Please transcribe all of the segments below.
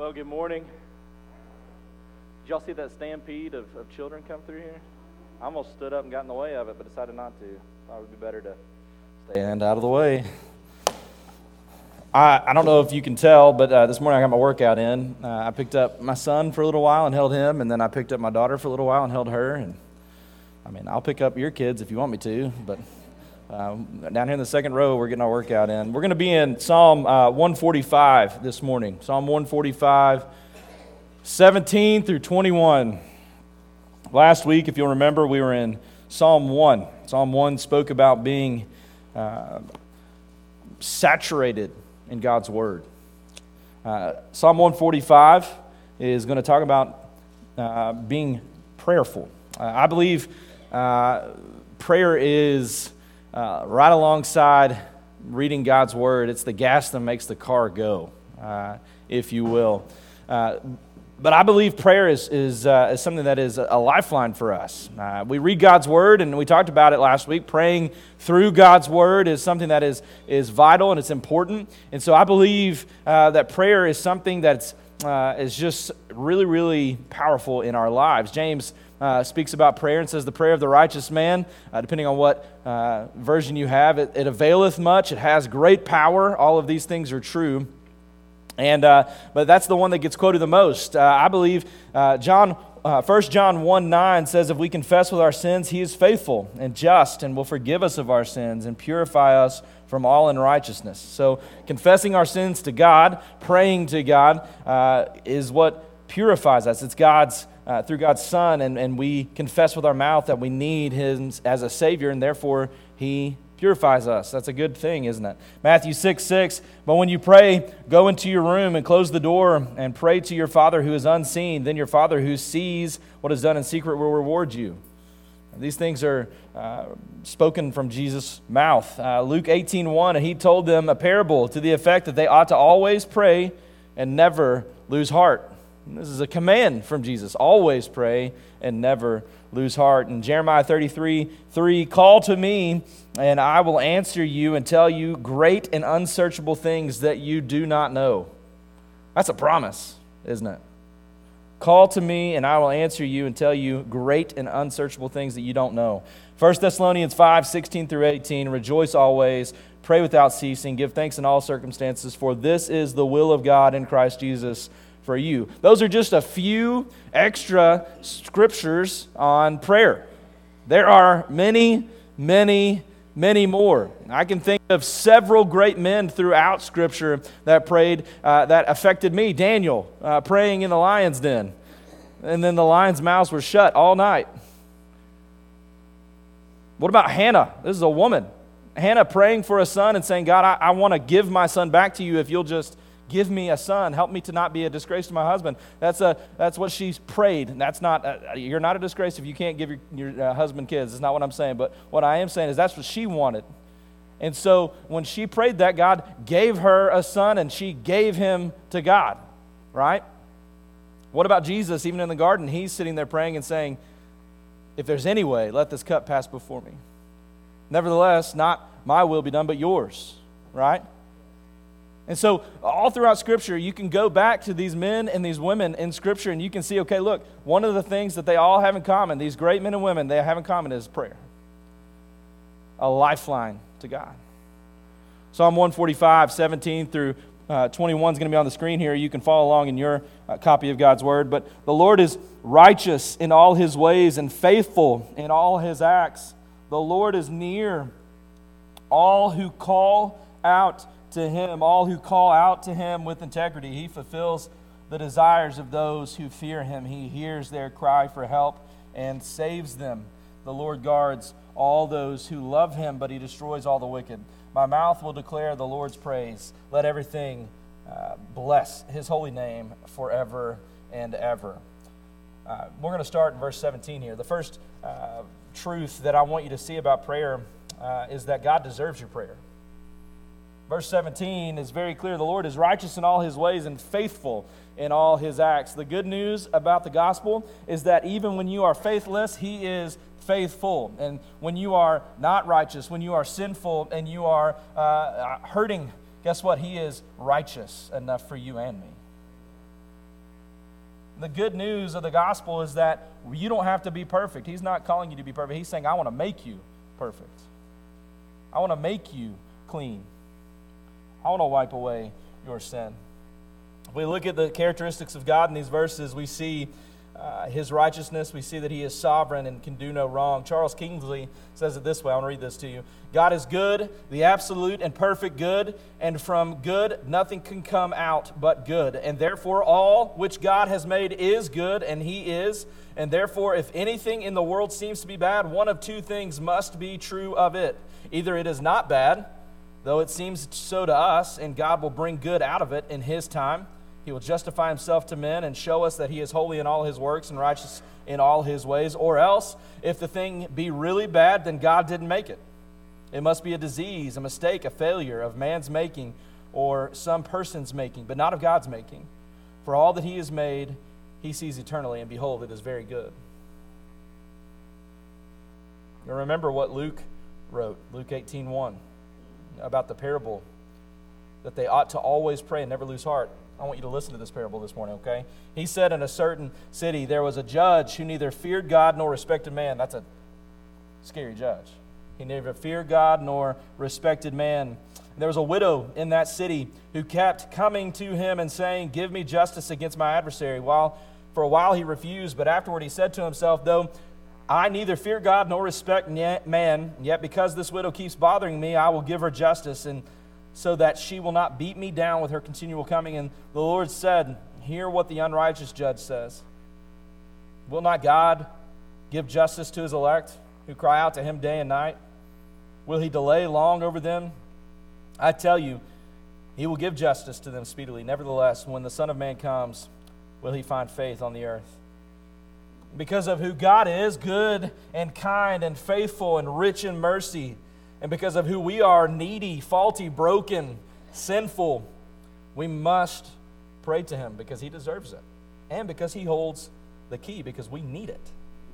Well, good morning. Did y'all see that stampede of children come through here? I almost stood up and got in the way of it, but decided not to. Thought it would be better to stand out of the way. I don't know if you can tell, but this morning I got my workout in. I picked up my son for a little while and held him, and then I picked up my daughter for a little while and held her. And I mean, I'll pick up your kids if you want me to, but down here in the second row, we're getting our workout in. We're going to be in Psalm 145 this morning. Psalm 145, 17 through 21. Last week, if you'll remember, we were in Psalm 1. Psalm 1 spoke about being saturated in God's Word. Psalm 145 is going to talk about being prayerful. I believe prayer is right alongside reading God's Word. It's the gas that makes the car go, if you will. But I believe prayer is something that is a lifeline for us. We read God's Word, and we talked about it last week. Praying through God's Word is something that is vital and it's important. And so I believe that prayer is something that's is just really, really powerful in our lives. James speaks about prayer and says the prayer of the righteous man, depending on what version you have, it availeth much. It has great power. All of these things are true. And but that's the one that gets quoted the most. I believe 1 John 1:9 says, if we confess with our sins, He is faithful and just and will forgive us of our sins and purify us from all unrighteousness. So confessing our sins to God, praying to God, is what purifies us. It's God's through God's Son, and we confess with our mouth that we need Him as a Savior, and therefore He purifies us. That's a good thing, isn't it? Matthew 6:6, but when you pray, go into your room and close the door and pray to your Father who is unseen. Then your Father who sees what is done in secret will reward you. These things are spoken from Jesus' mouth. Luke 18:1, and He told them a parable to the effect that they ought to always pray and never lose heart. And this is a command from Jesus. Always pray and never lose heart. In Jeremiah 33:3, call to me, and I will answer you and tell you great and unsearchable things that you do not know. That's a promise, isn't it? Call to me, and I will answer you and tell you great and unsearchable things that you don't know. 1 Thessalonians 5:16 through 18, rejoice always, pray without ceasing, give thanks in all circumstances, for this is the will of God in Christ Jesus for you. Those are just a few extra scriptures on prayer. There are many, many, many more. I can think of several great men throughout Scripture that prayed, that affected me. Daniel, praying in the lion's den, and then the lion's mouths were shut all night. What about Hannah? This is a woman. Hannah praying for a son and saying, God, I want to give my son back to you if you'll just give me a son. Help me to not be a disgrace to my husband. That's what she's prayed. That's not. You're not a disgrace if you can't give your husband kids. That's not what I'm saying. But what I am saying is that's what she wanted. And so when she prayed that, God gave her a son, and she gave him to God. Right? What about Jesus? Even in the garden, He's sitting there praying and saying, if there's any way, let this cup pass before me. Nevertheless, not my will be done, but yours. Right? And so all throughout Scripture, you can go back to these men and these women in Scripture, and you can see, okay, look, one of the things that they all have in common, these great men and women, they have in common is prayer. A lifeline to God. Psalm 145, 17 through 21 is going to be on the screen here. You can follow along in your copy of God's Word. But the Lord is righteous in all His ways and faithful in all His acts. The Lord is near all who call out to Him, all who call out to Him with integrity. He fulfills the desires of those who fear Him. He hears their cry for help and saves them. The Lord guards all those who love Him, but He destroys all the wicked. My mouth will declare the Lord's praise. Let everything bless His holy name forever and ever. We're going to start in verse 17 here. The first truth that I want you to see about prayer is that God deserves your prayer. Verse 17 is very clear. The Lord is righteous in all His ways and faithful in all His acts. The good news about the gospel is that even when you are faithless, He is faithful. And when you are not righteous, when you are sinful and you are hurting, guess what? He is righteous enough for you and me. The good news of the gospel is that you don't have to be perfect. He's not calling you to be perfect. He's saying, I want to make you perfect. I want to make you clean. I want to wipe away your sin. If we look at the characteristics of God in these verses, we see His righteousness. We see that He is sovereign and can do no wrong. Charles Kingsley says it this way. I want to read this to you. God is good, the absolute and perfect good, and from good nothing can come out but good. And therefore all which God has made is good, and He is. And therefore if anything in the world seems to be bad, one of two things must be true of it. Either it is not bad, though it seems so to us, and God will bring good out of it in His time. He will justify Himself to men and show us that He is holy in all His works and righteous in all His ways. Or else, if the thing be really bad, then God didn't make it. It must be a disease, a mistake, a failure of man's making or some person's making, but not of God's making. For all that He has made, He sees eternally, and behold, it is very good. Now remember what Luke wrote, Luke 18:1, about the parable that they ought to always pray and never lose heart. I want you to listen to this parable this morning, okay? He said, in a certain city there was a judge who neither feared God nor respected man. That's a scary judge. He neither feared God nor respected man. And there was a widow in that city who kept coming to him and saying, give me justice against my adversary. For a while he refused, but afterward he said to himself, though I neither fear God nor respect man, yet because this widow keeps bothering me, I will give her justice, and so that she will not beat me down with her continual coming. And the Lord said, hear what the unrighteous judge says. Will not God give justice to His elect, who cry out to Him day and night? Will He delay long over them? I tell you, He will give justice to them speedily. Nevertheless, when the Son of Man comes, will He find faith on the earth? Because of who God is, good and kind and faithful and rich in mercy, and because of who we are, needy, faulty, broken, sinful, we must pray to Him because He deserves it. And because He holds the key, because we need it.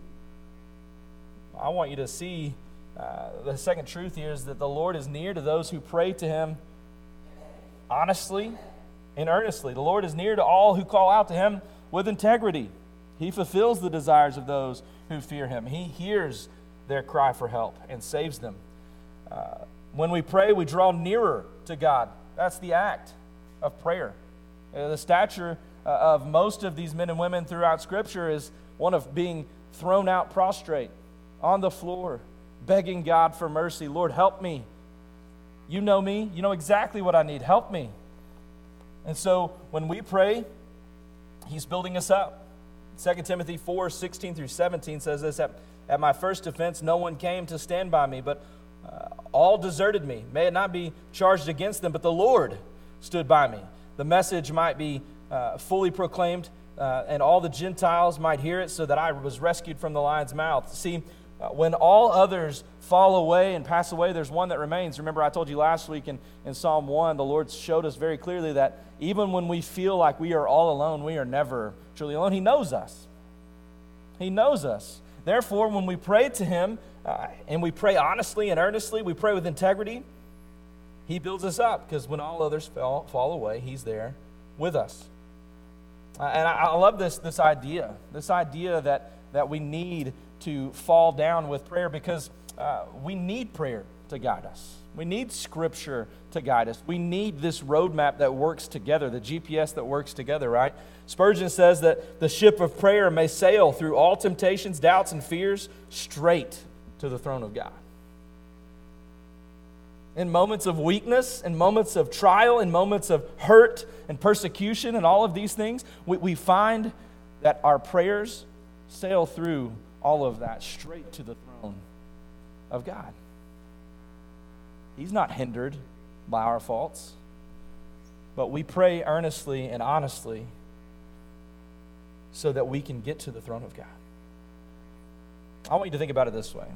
I want you to see the second truth here is that the Lord is near to those who pray to Him honestly and earnestly. The Lord is near to all who call out to Him with integrity. He fulfills the desires of those who fear Him. He hears their cry for help and saves them. When we pray, we draw nearer to God. That's the act of prayer. The stature of most of these men and women throughout Scripture is one of being thrown out prostrate on the floor, begging God for mercy. Lord, help me. You know me. You know exactly what I need. Help me. And so when we pray, He's building us up. 2 Timothy 4:16-17 says this, At my first offense, no one came to stand by me, but all deserted me. May it not be charged against them, but the Lord stood by me. The message might be fully proclaimed, and all the Gentiles might hear it, so that I was rescued from the lion's mouth. See, when all others fall away and pass away, there's one that remains. Remember, I told you last week in Psalm 1, the Lord showed us very clearly that even when we feel like we are all alone, we are never truly alone. He knows us. He knows us. Therefore, when we pray to Him, and we pray honestly and earnestly, we pray with integrity, He builds us up, because when all others fall away, He's there with us. And I love this idea that we need to fall down with prayer, because we need prayer to guide us. We need Scripture to guide us. We need this roadmap that works together, the GPS that works together, right? Spurgeon says that the ship of prayer may sail through all temptations, doubts, and fears straight to the throne of God. In moments of weakness, in moments of trial, in moments of hurt and persecution and all of these things, we find that our prayers sail through all of that straight to the throne of God. He's not hindered by our faults, but we pray earnestly and honestly so that we can get to the throne of God. I want you to think about it this way.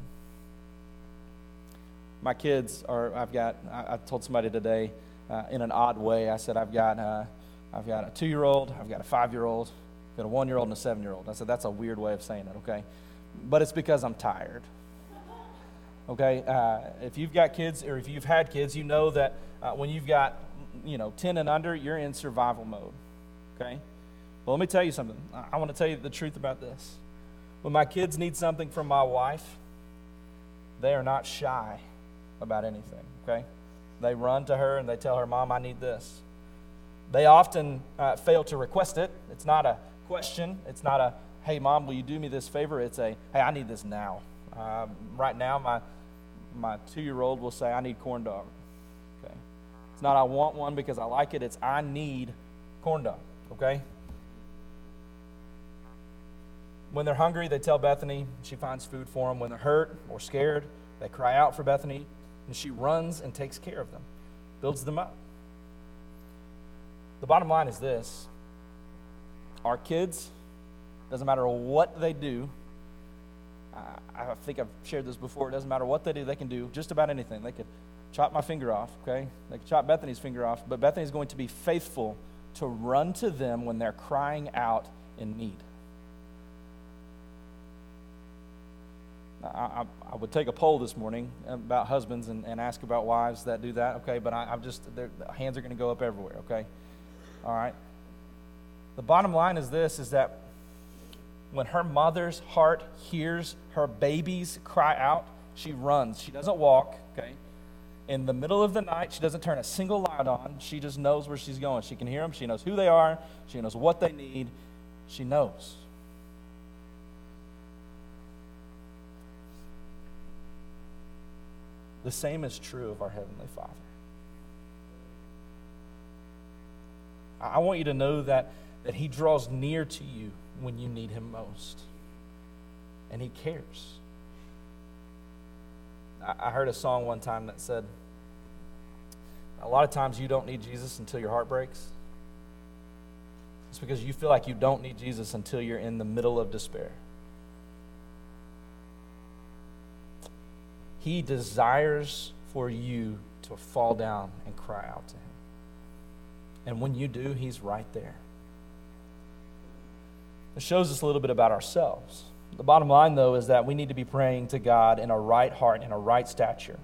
My kids I told somebody today in an odd way, I said, I've got a 2-year-old, I've got a 5-year-old, I've got a 1-year-old and a 7-year-old. I said, that's a weird way of saying it, okay? But it's because I'm tired. Okay, if you've got kids or if you've had kids, you know that when you've got 10 and under, you're in survival mode. Okay, Well, let me tell you something. I want to tell you the truth about this. When my kids need something from my wife, they are not shy about anything, okay? They run to her and they tell her, Mom, I need this. They often fail to request it. It's not a question. It's not a, hey, Mom, will you do me this favor? It's a, hey, I need this now. Right now, my 2-year-old will say, I need corn dog. Okay? It's not I want one because I like it. It's I need corn dog, okay? When they're hungry, they tell Bethany. She finds food for them. When they're hurt or scared, they cry out for Bethany, and she runs and takes care of them, builds them up. The bottom line is this. Our kids, doesn't matter what they do, I think I've shared this before, it doesn't matter what they do, they can do just about anything. They could chop my finger off, okay? They could chop Bethany's finger off, but Bethany's going to be faithful to run to them when they're crying out in need. I would take a poll this morning about husbands and ask about wives that do that, okay? But their hands are going to go up everywhere, okay? All right? The bottom line is this, is that when her mother's heart hears her babies cry out, she runs. She doesn't walk, okay? In the middle of the night, she doesn't turn a single light on. She just knows where she's going. She can hear them. She knows who they are. She knows what they need. She knows. The same is true of our Heavenly Father. I want you to know that He draws near to you when you need Him most. And He cares. I heard a song one time that said, a lot of times you don't need Jesus until your heart breaks. It's because you feel like you don't need Jesus until you're in the middle of despair. He desires for you to fall down and cry out to Him. And when you do, He's right there. It shows us a little bit about ourselves. The bottom line, though, is that we need to be praying to God in a right heart, in a right stature.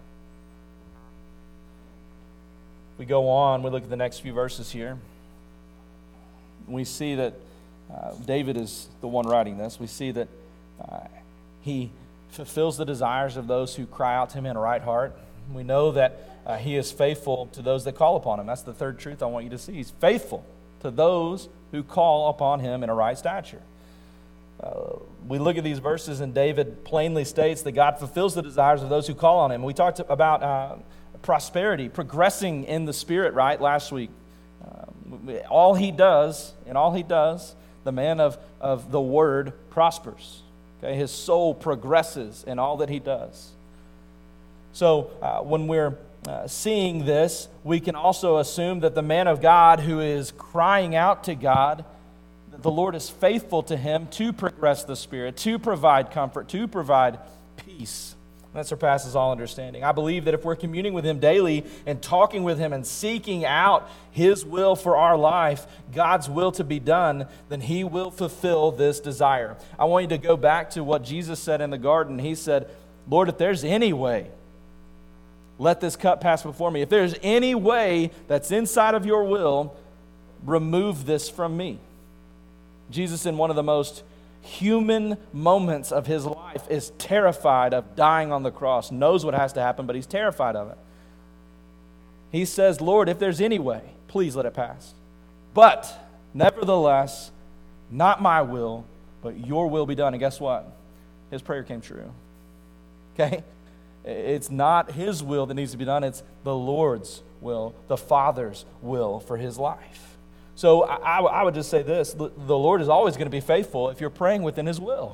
We go on, we look at the next few verses here. We see that David is the one writing this. We see that he fulfills the desires of those who cry out to Him in a right heart. We know that He is faithful to those that call upon Him. That's the third truth I want you to see. He's faithful to those who call upon Him in a right stature. We look at these verses, and David plainly states that God fulfills the desires of those who call on Him. We talked about prosperity, progressing in the Spirit, right, last week. All he does, the man of the Word prospers. Okay? His soul progresses in all that he does. So when we're seeing this, we can also assume that the man of God who is crying out to God, that the Lord is faithful to him to progress the Spirit, to provide comfort, to provide peace. That surpasses all understanding. I believe that if we're communing with Him daily and talking with Him and seeking out His will for our life, God's will to be done, then He will fulfill this desire. I want you to go back to what Jesus said in the garden. He said, Lord, if there's any way, let this cup pass before me. If there's any way that's inside of your will, remove this from me. Jesus, in one of the most human moments of His life, is terrified of dying on the cross, knows what has to happen, but He's terrified of it. He says, Lord, if there's any way, please let it pass. But, nevertheless, not my will, but your will be done. And guess what? His prayer came true. Okay? It's not his will that needs to be done, it's the Lord's will, the Father's will for his life. So I would just say this, the Lord is always going to be faithful if you're praying within His will.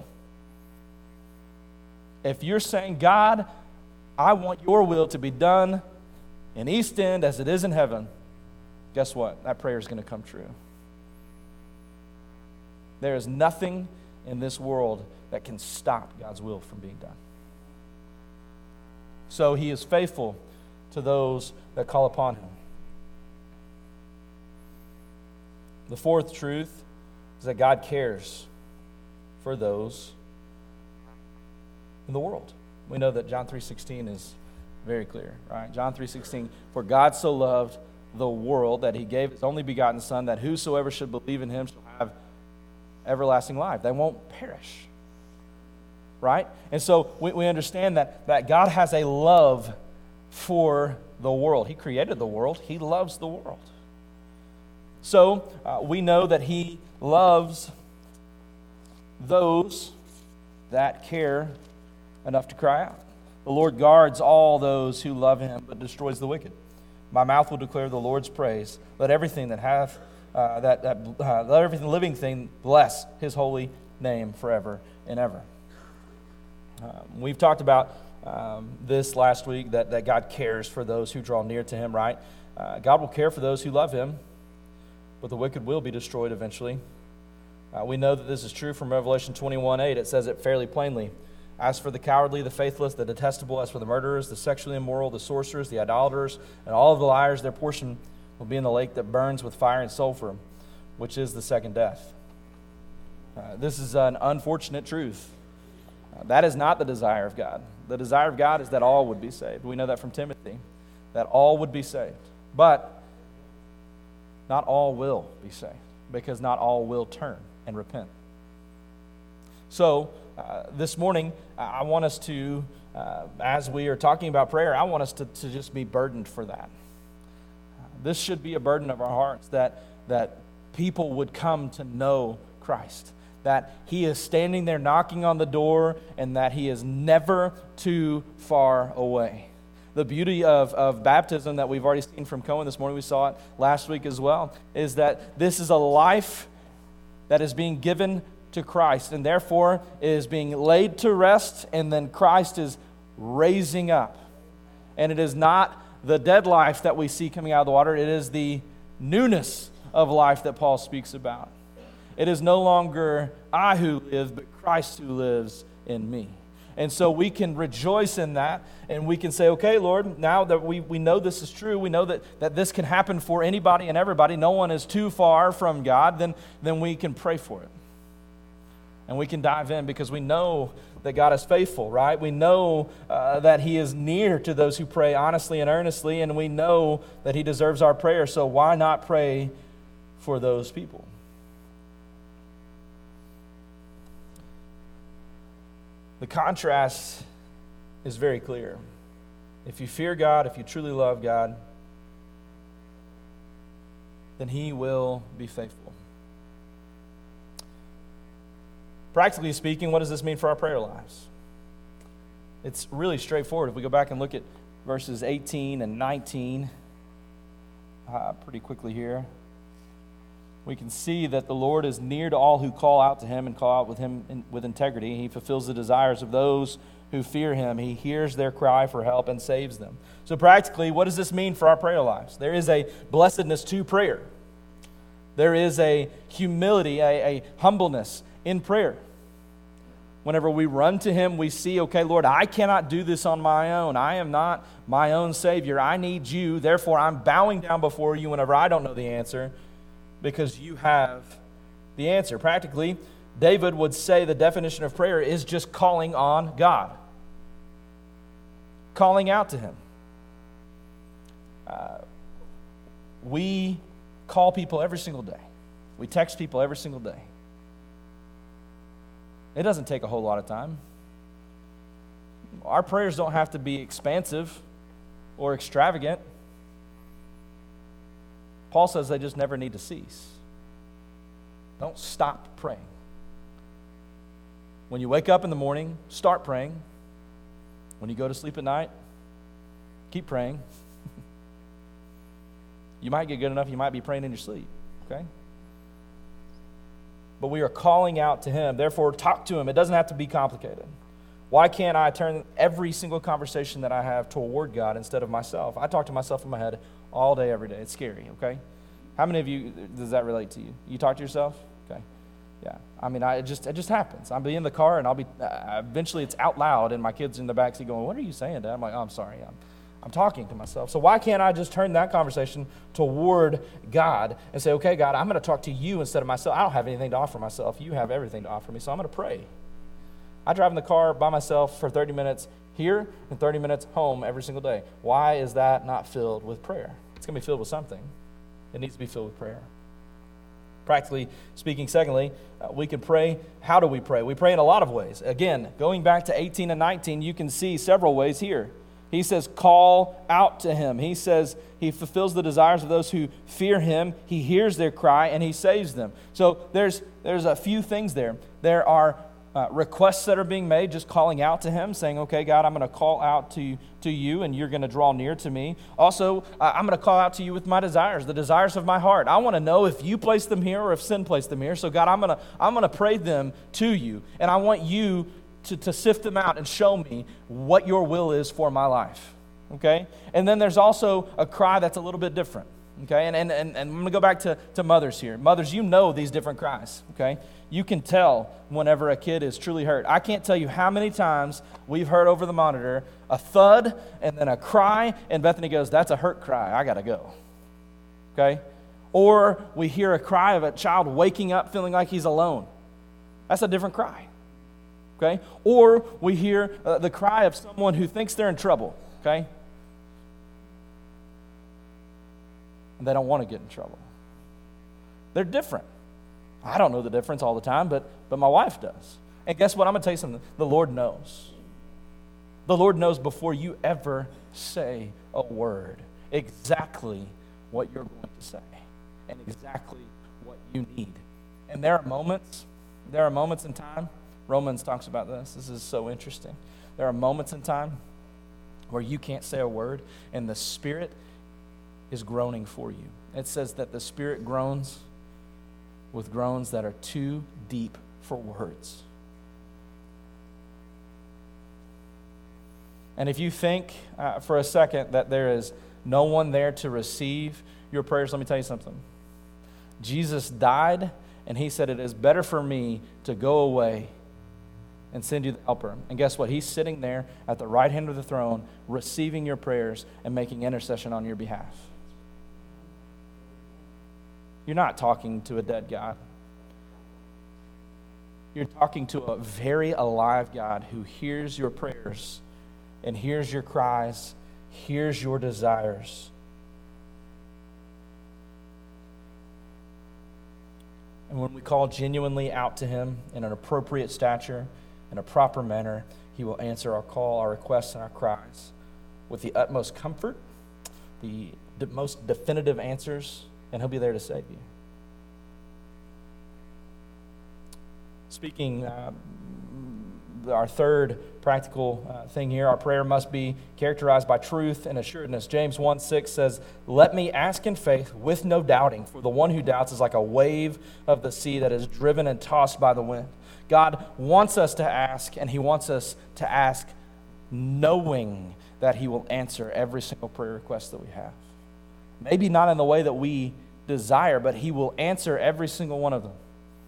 If you're saying, God, I want your will to be done in East End as it is in heaven, guess what? That prayer is going to come true. There is nothing in this world that can stop God's will from being done. So He is faithful to those that call upon Him. The fourth truth is that God cares for those in the world. We know that John 3:16 is very clear, right? John 3:16, for God so loved the world that He gave His only begotten Son, that whosoever should believe in Him shall have everlasting life. They won't perish. Right? And so we understand that God has a love for the world. He created the world. He loves the world. So we know that He loves those that care enough to cry out. The Lord guards all those who love Him, but destroys the wicked. My mouth will declare the Lord's praise. Let everything that hath let everything living thing bless His holy name forever and ever. We've talked about this last week, that God cares for those who draw near to Him, right? God will care for those who love Him, but the wicked will be destroyed eventually. We know that this is true from Revelation 21:8. It says it fairly plainly. As for the cowardly, the faithless, the detestable, as for the murderers, the sexually immoral, the sorcerers, the idolaters, and all of the liars, their portion will be in the lake that burns with fire and sulfur, which is the second death. This is an unfortunate truth. That is not the desire of God. The desire of God is that all would be saved. We know that from Timothy, that all would be saved. But not all will be saved, because not all will turn and repent. So, this morning, I want us to, as we are talking about prayer, I want us to just be burdened for that. This should be a burden of our hearts, that people would come to know Christ, that He is standing there knocking on the door, and that He is never too far away. The beauty of baptism that we've already seen from Cohen this morning, we saw it last week as well, is that this is a life that is being given to Christ, and therefore is being laid to rest, and then Christ is raising up. And it is not the dead life that we see coming out of the water, it is the newness of life that Paul speaks about. It is no longer I who live, but Christ who lives in me. And so we can rejoice in that, and we can say, okay, Lord, now that we know this is true, we know that this can happen for anybody and everybody, no one is too far from God, then we can pray for it. And we can dive in because we know that God is faithful, right? We know that He is near to those who pray honestly and earnestly, and we know that He deserves our prayer, so why not pray for those people? The contrast is very clear. If you fear God, if you truly love God, then He will be faithful. Practically speaking, what does this mean for our prayer lives? It's really straightforward. If we go back and look at verses 18 and 19 pretty quickly here, we can see that the Lord is near to all who call out to Him and call out with Him with integrity. He fulfills the desires of those who fear Him. He hears their cry for help and saves them. So practically, what does this mean for our prayer lives? There is a blessedness to prayer. There is a humility, a humbleness in prayer. Whenever we run to Him, we see, okay, Lord, I cannot do this on my own. I am not my own Savior. I need You. Therefore, I'm bowing down before You whenever I don't know the answer, because You have the answer. Practically, David would say the definition of prayer is just calling on God, calling out to Him. We call people every single day. We text people every single day. It doesn't take a whole lot of time. Our prayers don't have to be expansive or extravagant. Paul says they just never need to cease. Don't stop praying. When you wake up in the morning, start praying. When you go to sleep at night, keep praying. You might get good enough, you might be praying in your sleep, okay? But we are calling out to Him. Therefore, talk to Him. It doesn't have to be complicated. Why can't I turn every single conversation that I have toward God instead of myself? I talk to myself in my head all day, every day. It's scary, okay? How many of you, does that relate to you? You talk to yourself? Okay. Yeah. I mean, it just happens. I'll be in the car, and I'll be, eventually it's out loud, and my kids in the backseat going, what are you saying, Dad? I'm like, oh, I'm sorry. I'm talking to myself. So why can't I just turn that conversation toward God and say, okay, God, I'm going to talk to You instead of myself. I don't have anything to offer myself. You have everything to offer me, so I'm going to pray. I drive in the car by myself for 30 minutes here and 30 minutes home every single day. Why is that not filled with prayer? It's going to be filled with something. It needs to be filled with prayer. Practically speaking, secondly, we can pray. How do we pray? We pray in a lot of ways. Again, going back to 18 and 19, you can see several ways here. He says, call out to him. He says he fulfills the desires of those who fear him. He hears their cry and he saves them. So there's a few things there. There are requests that are being made, just calling out to him, saying, okay, God, I'm going to call out to you and you're going to draw near to me. Also, I'm going to call out to you with my desires, the desires of my heart. I want to know if you placed them here or if sin placed them here. So God, I'm going to pray them to you, and I want you to sift them out and show me what your will is for my life. Okay? And then there's also a cry that's a little bit different. Okay? And I'm going to go back to mothers here. Mothers, you know these different cries. Okay? You can tell whenever a kid is truly hurt. I can't tell you how many times we've heard over the monitor a thud and then a cry, and Bethany goes, that's a hurt cry. I got to go. Okay? Or we hear a cry of a child waking up feeling like he's alone. That's a different cry. Okay? Or we hear the cry of someone who thinks they're in trouble. Okay? And they don't want to get in trouble. They're different. I don't know the difference all the time, but my wife does. And guess what? I'm going to tell you something. The Lord knows. The Lord knows before you ever say a word exactly what you're going to say and exactly what you need. And there are moments in time. Romans talks about this. This is so interesting. There are moments in time where you can't say a word and the Spirit is groaning for you. It says that the Spirit groans with groans that are too deep for words. And if you think for a second that there is no one there to receive your prayers, let me tell you something. Jesus died, and he said, it is better for me to go away and send you the helper. And guess what? He's sitting there at the right hand of the throne, receiving your prayers and making intercession on your behalf. You're not talking to a dead God. You're talking to a very alive God who hears your prayers and hears your cries, hears your desires. And when we call genuinely out to him in an appropriate stature, in a proper manner, he will answer our call, our requests, and our cries with the utmost comfort, the most definitive answers, and he'll be there to save you. Speaking, our third practical thing here, our prayer must be characterized by truth and assuredness. James 1:6 says, let me ask in faith with no doubting, for the one who doubts is like a wave of the sea that is driven and tossed by the wind. God wants us to ask, and he wants us to ask knowing that he will answer every single prayer request that we have. Maybe not in the way that we desire, but he will answer every single one of them.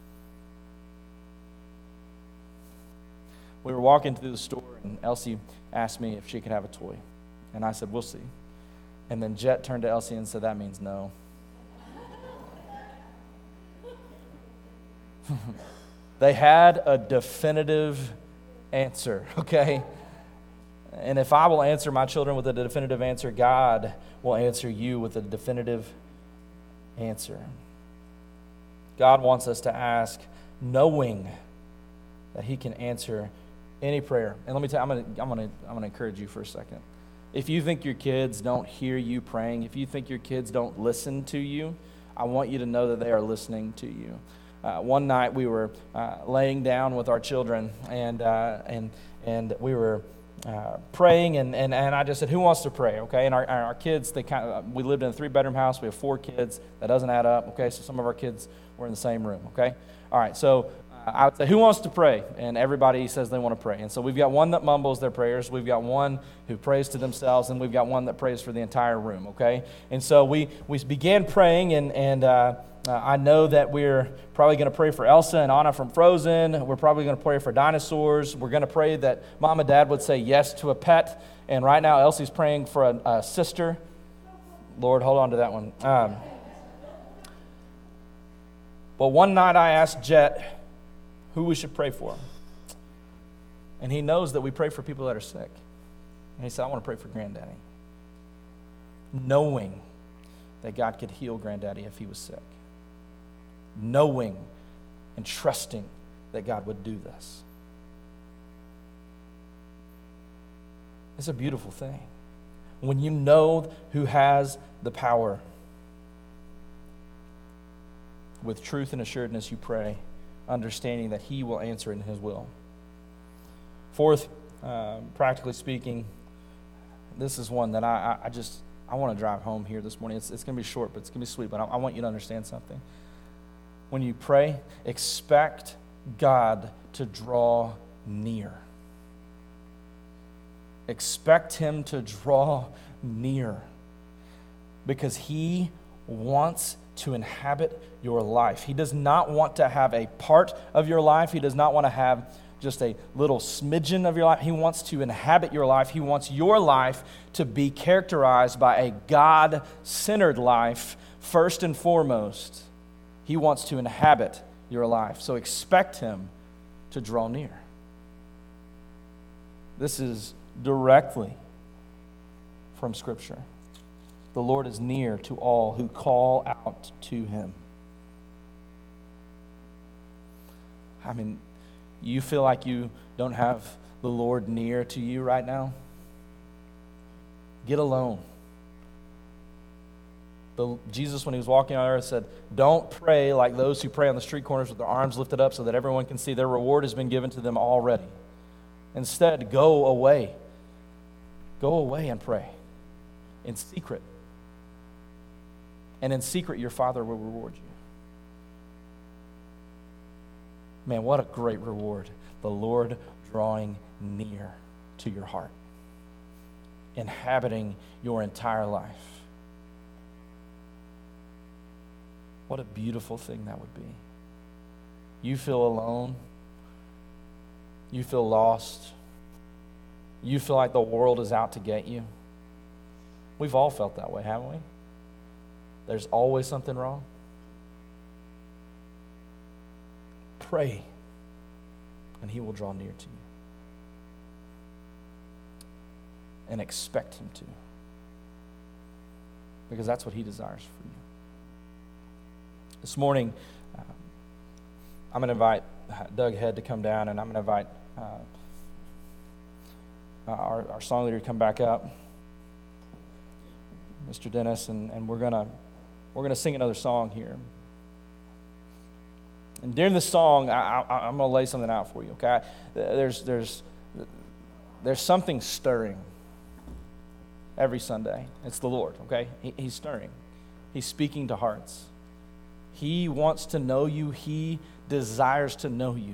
We were walking through the store, and Elsie asked me if she could have a toy. And I said, we'll see. And then Jet turned to Elsie and said, that means no. They had a definitive answer, okay? And if I will answer my children with a definitive answer, God will answer you with a definitive answer. God wants us to ask knowing that he can answer any prayer. And let me tell you, I'm going to encourage you for a second. If you think your kids don't hear you praying, if you think your kids don't listen to you, I want you to know that they are listening to you. One night we were laying down with our children, and we were praying, and I just said, who wants to pray? Okay, and our kids, we lived in a 3-bedroom house. We have 4 kids. That doesn't add up. Okay, so some of our kids were in the same room. Okay, all right. So I would say, who wants to pray? And everybody says they want to pray. And so we've got one that mumbles their prayers. We've got one who prays to themselves, and we've got one that prays for the entire room. Okay, and so we began praying, and I know that we're probably going to pray for Elsa and Anna from Frozen. We're probably going to pray for dinosaurs. We're going to pray that Mom and Dad would say yes to a pet. And right now, Elsie's praying for a sister. Lord, hold on to that one. But one night I asked Jet who we should pray for. And he knows that we pray for people that are sick. And he said, I want to pray for Granddaddy. Knowing that God could heal Granddaddy if he was sick. knowing and trusting that God would do this. It's a beautiful thing. When you know who has the power, with truth and assuredness you pray, understanding that he will answer in his will. Fourth, practically speaking, this is one that I want to drive home here this morning. It's going to be short, but it's going to be sweet, but I want you to understand something. When you pray, expect God to draw near. Expect him to draw near, because he wants to inhabit your life. He does not want to have a part of your life. He does not want to have just a little smidgen of your life. He wants to inhabit your life. He wants your life to be characterized by a God-centered life first and foremost. He wants to inhabit your life. So expect him to draw near. This is directly from Scripture. The Lord is near to all who call out to him. I mean, you feel like you don't have the Lord near to you right now? Get alone. Jesus, when he was walking on earth, said, don't pray like those who pray on the street corners with their arms lifted up so that everyone can see. Their reward has been given to them already. Instead, go away. Go away and pray in secret. And in secret, your Father will reward you. Man, what a great reward. The Lord drawing near to your heart, inhabiting your entire life. What a beautiful thing that would be. You feel alone. You feel lost. You feel like the world is out to get you. We've all felt that way, haven't we? There's always something wrong. Pray, and he will draw near to you. And expect him to. Because that's what he desires for you. This morning, I'm going to invite Doug Head to come down, and I'm going to invite our song leader to come back up, Mr. Dennis, and we're going to sing another song here. And during this song, I'm going to lay something out for you, okay? There's something stirring every Sunday. It's the Lord, okay? He's stirring. He's speaking to hearts. He wants to know you. He desires to know you.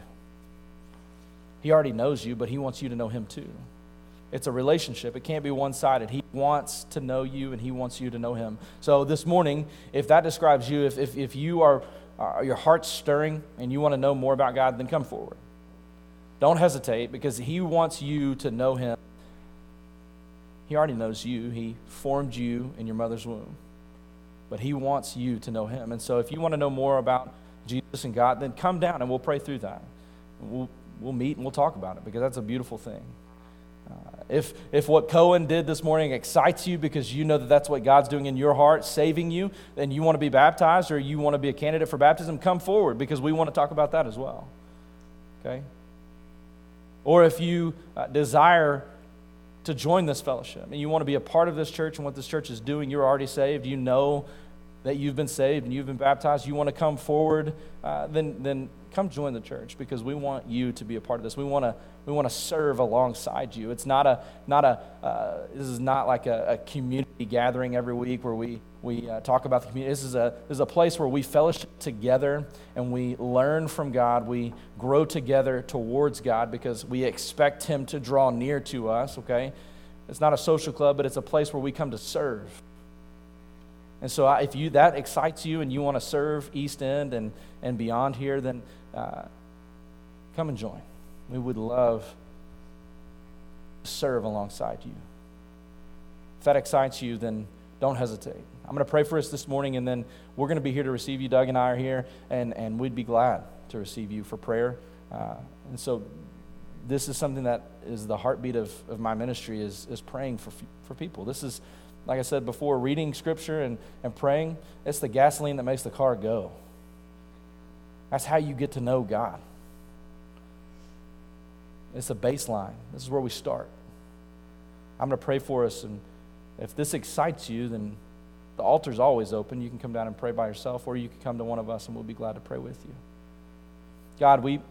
He already knows you, but he wants you to know him too. It's a relationship. It can't be one-sided. He wants to know you, and he wants you to know him. So this morning, if that describes you, if you are your heart's stirring and you want to know more about God, then come forward. Don't hesitate, because he wants you to know him. He already knows you. He formed you in your mother's womb. But he wants you to know him. And so if you want to know more about Jesus and God, then come down and we'll pray through that. We'll meet and we'll talk about it, because that's a beautiful thing. If what Cohen did this morning excites you because you know that that's what God's doing in your heart, saving you, then you want to be baptized or you want to be a candidate for baptism, come forward, because we want to talk about that as well. Okay? Or if you desire to join this fellowship and you want to be a part of this church and what this church is doing, you're already saved, you know that you've been saved and you've been baptized, you want to come forward, then come join the church, because we want you to be a part of this. We want to serve alongside you. It's this is not like a community gathering every week where we talk about the community. This is a place where we fellowship together and we learn from God. We grow together towards God because we expect him to draw near to us, okay? It's not a social club, but it's a place where we come to serve. And so if that excites you and you want to serve East End and beyond here, then come and join. We would love to serve alongside you. If that excites you, then don't hesitate. I'm going to pray for us this morning, and then we're going to be here to receive you. Doug and I are here, and we'd be glad to receive you for prayer. And so this is something that is the heartbeat of my ministry, is praying for people. This is, like I said before, reading Scripture and praying, it's the gasoline that makes the car go. That's how you get to know God. It's a baseline. This is where we start. I'm going to pray for us, and if this excites you, then the altar's always open. You can come down and pray by yourself, or you can come to one of us, and we'll be glad to pray with you. God, we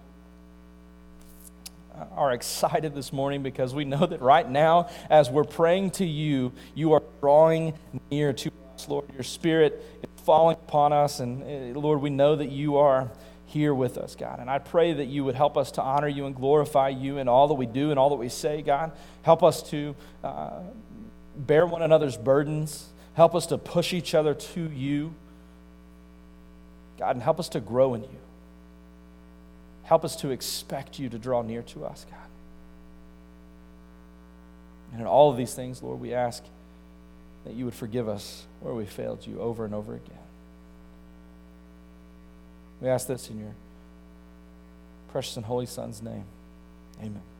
are excited this morning because we know that right now, as we're praying to you, you are drawing near to us, Lord. Your Spirit is falling upon us, and Lord, we know that you are here with us, God. And I pray that you would help us to honor you and glorify you in all that we do and all that we say, God. Help us to bear one another's burdens. Help us to push each other to you, God, and help us to grow in you. Help us to expect you to draw near to us, God. And in all of these things, Lord, we ask that you would forgive us where we failed you over and over again. We ask this in your precious and holy Son's name. Amen.